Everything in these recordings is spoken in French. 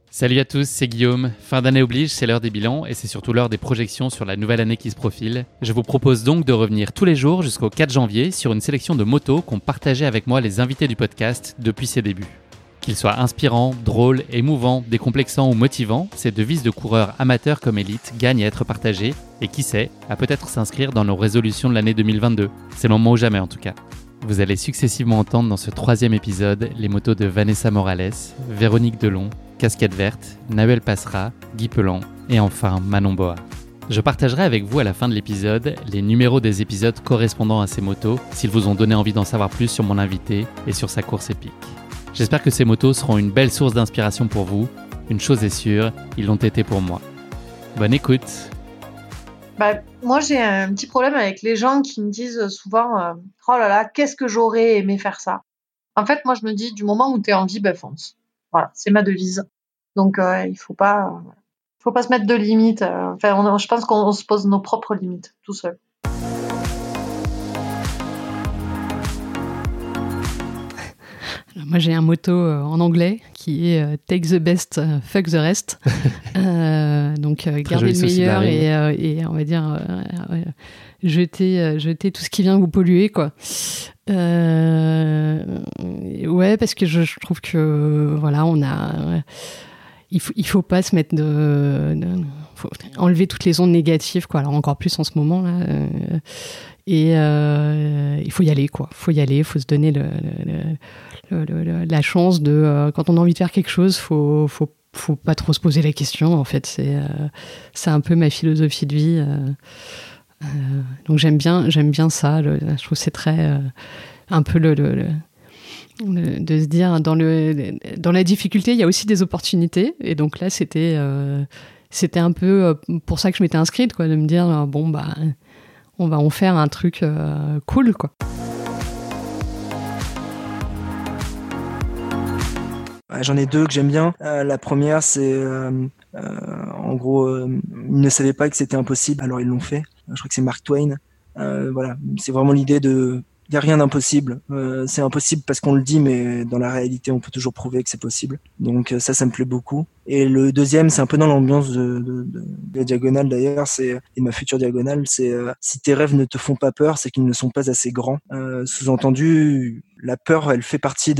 Salut à tous, c'est Guillaume. Fin d'année oblige, c'est l'heure des bilans et c'est surtout l'heure des projections sur la nouvelle année qui se profile. Je vous propose donc de revenir tous les jours jusqu'au 4 janvier sur une sélection de motos qu'ont partagé avec moi les invités du podcast depuis ses débuts. Qu'ils soient inspirants, drôles, émouvants, décomplexants ou motivants, ces devises de coureurs amateurs comme élites gagnent à être partagées et qui sait, à peut-être s'inscrire dans nos résolutions de l'année 2022. C'est le moment ou jamais en tout cas. Vous allez successivement entendre dans ce 3e épisode les motos de Vanessa Morales, Véronique Delon, Casquette Verte, Nahuel Passera, Guy Pelan et enfin Manon Boa. Je partagerai avec vous à la fin de l'épisode les numéros des épisodes correspondant à ces motos s'ils vous ont donné envie d'en savoir plus sur mon invité et sur sa course épique. J'espère que ces motos seront une belle source d'inspiration pour vous. Une chose est sûre, ils l'ont été pour moi. Bonne écoute. Moi, j'ai un petit problème avec les gens qui me disent souvent « Oh là là, qu'est-ce que j'aurais aimé faire ça ?» En fait, moi, je me dis, du moment où tu es en vie, fonce. Voilà, c'est ma devise. Donc, il faut pas se mettre de limites. Je pense qu'on se pose nos propres limites, tout seul. Moi, j'ai un motto en anglais qui est Take the best, fuck the rest. Donc, garder le meilleur et on va dire jeter tout ce qui vient vous polluer, quoi. Ouais, parce que je trouve que voilà, il faut pas se mettre faut enlever toutes les ondes négatives, quoi. Alors encore plus en ce moment là. Et il faut y aller, quoi. Faut se donner la chance de quand on a envie de faire quelque chose, faut pas trop se poser la question. En fait, c'est un peu ma philosophie de vie. Donc j'aime bien ça. Je trouve que c'est très un peu de se dire dans la difficulté, il y a aussi des opportunités. Et donc là, c'était un peu pour ça que je m'étais inscrite, quoi, de me dire on va en faire un truc cool, quoi. J'en ai deux que j'aime bien. La première, c'est en gros, ils ne savaient pas que c'était impossible, alors ils l'ont fait. Je crois que c'est Mark Twain. Voilà, c'est vraiment l'idée de, il y a rien d'impossible. C'est impossible parce qu'on le dit, mais dans la réalité, on peut toujours prouver que c'est possible. Donc ça me plaît beaucoup. Et le deuxième, c'est un peu dans l'ambiance de la diagonale d'ailleurs, et de ma future diagonale, c'est si tes rêves ne te font pas peur, c'est qu'ils ne sont pas assez grands. Sous-entendu, la peur, elle fait partie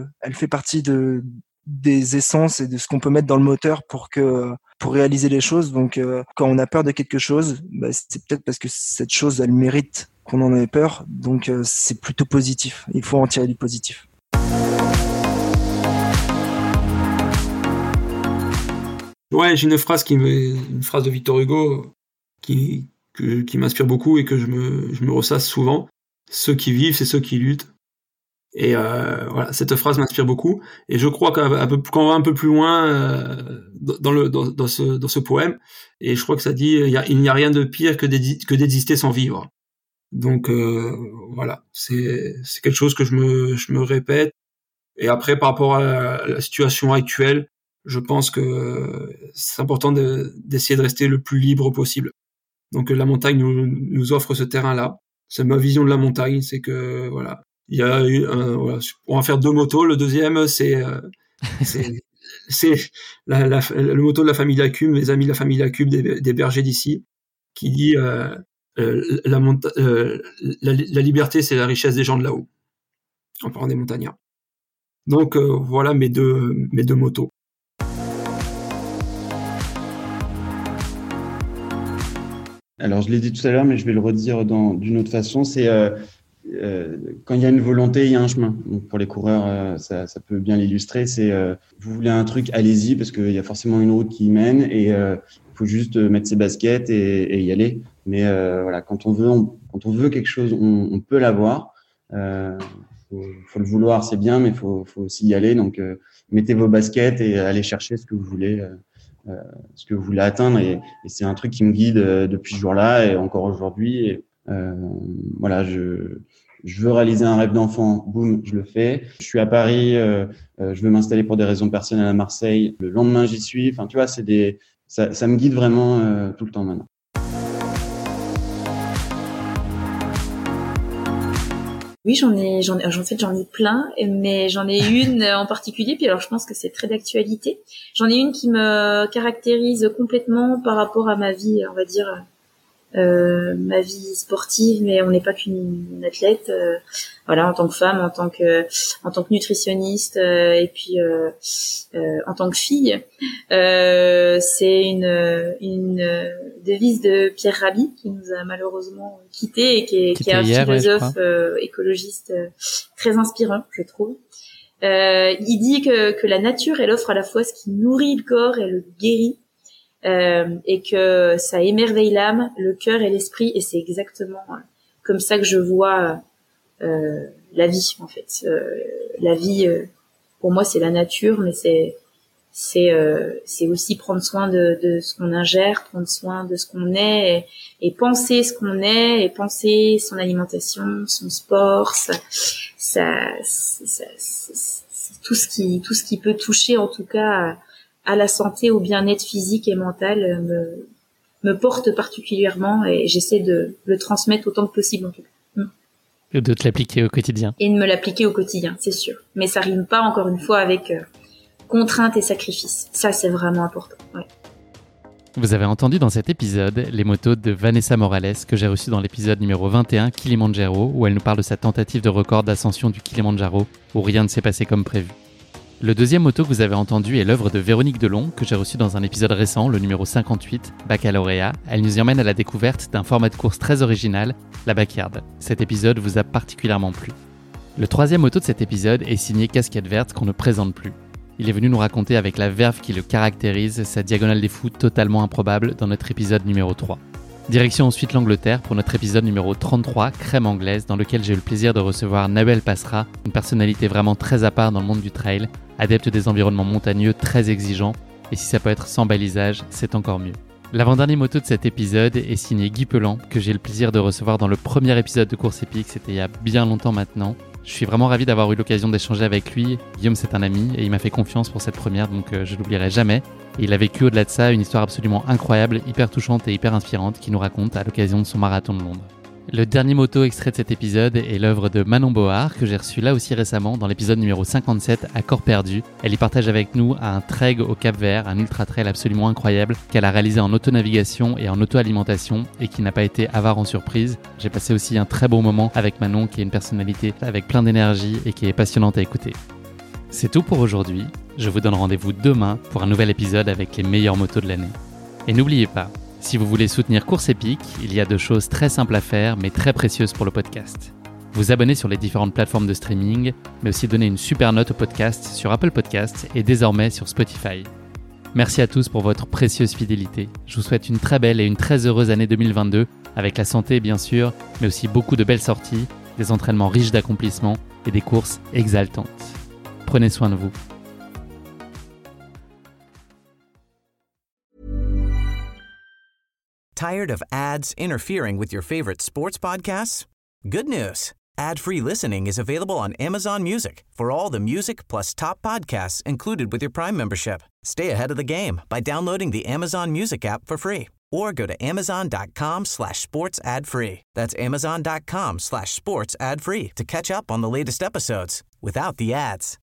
des essences et de ce qu'on peut mettre dans le moteur pour réaliser les choses. Donc quand on a peur de quelque chose, c'est peut-être parce que cette chose, elle mérite qu'on en ait peur. Donc c'est plutôt positif. Il faut en tirer du positif. Ouais, j'ai une phrase de Victor Hugo qui m'inspire beaucoup et que je me ressasse souvent. Ceux qui vivent, c'est ceux qui luttent. Et voilà, cette phrase m'inspire beaucoup. Et je crois quand on va un peu plus loin dans ce poème, et je crois que ça dit il n'y a rien de pire que d'exister sans vivre. Donc voilà, c'est quelque chose que je me répète. Et après, par rapport à la situation actuelle, je pense que c'est important d'essayer de rester le plus libre possible. Donc la montagne nous offre ce terrain-là. C'est ma vision de la montagne, c'est que voilà, il y a on va faire 2 motos. Le deuxième, c'est le moto de la famille Lacume, les amis de la famille Lacume des bergers d'ici, qui dit la liberté, c'est la richesse des gens de là-haut. En parlant des montagnards. Donc voilà mes deux motos. Alors je l'ai dit tout à l'heure, mais je vais le redire d'une autre façon. C'est quand il y a une volonté, il y a un chemin. Donc pour les coureurs, ça peut bien l'illustrer. C'est vous voulez un truc, allez-y, parce qu'il y a forcément une route qui y mène et il faut juste mettre ses baskets et y aller. Mais voilà, quand on veut quelque chose, on peut l'avoir. Faut le vouloir, c'est bien, mais faut aussi y aller. Donc mettez vos baskets et allez chercher ce que vous voulez atteindre. Et c'est un truc qui me guide depuis ce jour-là et encore aujourd'hui. Et, voilà, je veux réaliser un rêve d'enfant, boum, je le fais. Je suis à Paris, je veux m'installer pour des raisons personnelles à Marseille. Le lendemain, j'y suis. Enfin, tu vois, ça me guide vraiment tout le temps maintenant. Oui, j'en ai plein, mais j'en ai une en particulier. Puis alors, je pense que c'est très d'actualité. J'en ai une qui me caractérise complètement par rapport à ma vie, on va dire, ma vie sportive, mais on n'est pas qu'une athlète. Voilà, en tant que femme, en tant que nutritionniste, et puis en tant que fille. C'est une devise de Pierre Rabhi qui nous a malheureusement quittés et qui est un philosophe écologiste très inspirant, je trouve. Il dit que la nature, elle offre à la fois ce qui nourrit le corps et le guérit. Et que ça émerveille l'âme, le cœur et l'esprit, et c'est exactement comme ça que je vois la vie, en fait. La vie, pour moi, c'est la nature, mais c'est aussi prendre soin de ce qu'on ingère, prendre soin de ce qu'on est, et penser ce qu'on est, et penser son alimentation, son sport, tout ce qui peut toucher, en tout cas, à la santé, au bien-être physique et mental, me porte particulièrement, et j'essaie de le transmettre autant que possible, en tout cas. Et de te l'appliquer au quotidien. Et de me l'appliquer au quotidien, c'est sûr. Mais ça rime pas, encore une fois, avec contrainte et sacrifice. Ça, c'est vraiment important. Ouais. Vous avez entendu dans cet épisode les motos de Vanessa Morales que j'ai reçues dans l'épisode numéro 21, Kilimandjaro, où elle nous parle de sa tentative de record d'ascension du Kilimandjaro, où rien ne s'est passé comme prévu. Le deuxième moto que vous avez entendu est l'œuvre de Véronique Delon, que j'ai reçue dans un épisode récent, le numéro 58, Baccalauréat. Elle nous y emmène à la découverte d'un format de course très original, la Backyard. Cet épisode vous a particulièrement plu. Le troisième moto de cet épisode est signé Casquette Verte, qu'on ne présente plus. Il est venu nous raconter avec la verve qui le caractérise sa diagonale des fous totalement improbable dans notre épisode numéro 3. Direction ensuite l'Angleterre pour notre épisode numéro 33, Crème anglaise, dans lequel j'ai eu le plaisir de recevoir Nawel Passera, une personnalité vraiment très à part dans le monde du trail, adepte des environnements montagneux très exigeants, et si ça peut être sans balisage, c'est encore mieux. L'avant-dernier moto de cet épisode est signé Guy Pelan, que j'ai eu le plaisir de recevoir dans le premier épisode de Course Épique, c'était il y a bien longtemps maintenant. Je suis vraiment ravi d'avoir eu l'occasion d'échanger avec lui. Guillaume, c'est un ami et il m'a fait confiance pour cette première, donc je l'oublierai jamais. Et il a vécu au-delà de ça une histoire absolument incroyable, hyper touchante et hyper inspirante qu'il nous raconte à l'occasion de son marathon de Londres. Le dernier moto extrait de cet épisode est l'œuvre de Manon Bohard, que j'ai reçue là aussi récemment dans l'épisode numéro 57, à Corps Perdu. Elle y partage avec nous un trek au Cap-Vert, un ultra-trail absolument incroyable qu'elle a réalisé en auto-navigation et en auto-alimentation et qui n'a pas été avare en surprise. J'ai passé aussi un très beau moment avec Manon, qui est une personnalité avec plein d'énergie et qui est passionnante à écouter. C'est tout pour aujourd'hui. Je vous donne rendez-vous demain pour un nouvel épisode avec les meilleures motos de l'année. Et n'oubliez pas, si vous voulez soutenir Course Épique, il y a 2 choses très simples à faire mais très précieuses pour le podcast. Vous abonner sur les différentes plateformes de streaming, mais aussi donner une super note au podcast sur Apple Podcasts et désormais sur Spotify. Merci à tous pour votre précieuse fidélité. Je vous souhaite une très belle et une très heureuse année 2022, avec la santé bien sûr, mais aussi beaucoup de belles sorties, des entraînements riches d'accomplissements et des courses exaltantes. Prenez soin de vous. Tired of ads interfering with your favorite sports podcasts? Good news. Ad-free listening is available on Amazon Music for all the music plus top podcasts included with your Prime membership. Stay ahead of the game by downloading the Amazon Music app for free or go to amazon.com/sports ad free. That's amazon.com/sports ad free to catch up on the latest episodes without the ads.